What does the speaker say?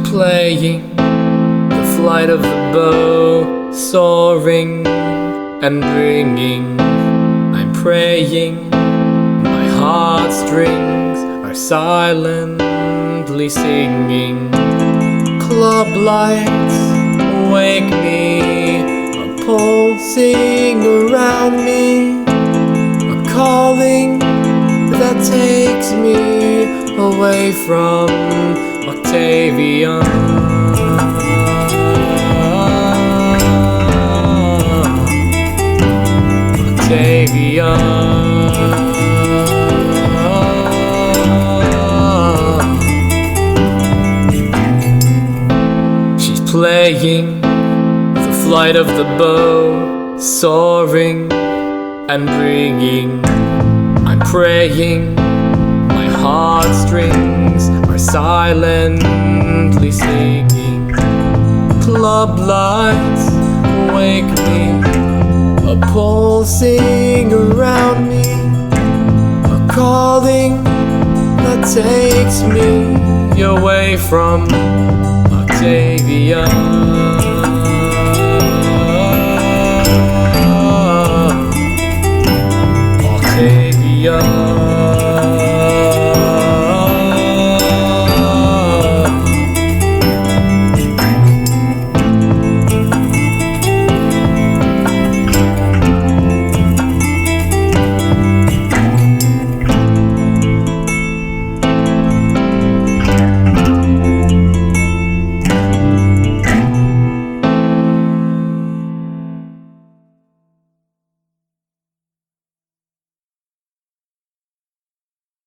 playing the flight of the bow, soaring and ringing. I'm praying, my heartstrings are silently singing. Club lights wake me, a pulsing around me, a calling that takes me away from Octavian. She's playing the flight of the bow, soaring and ringing. I'm praying, my heartstrings are silently singing. Club lights wake me, a pulsing around me, a calling that takes me away from Octavia. Octavia.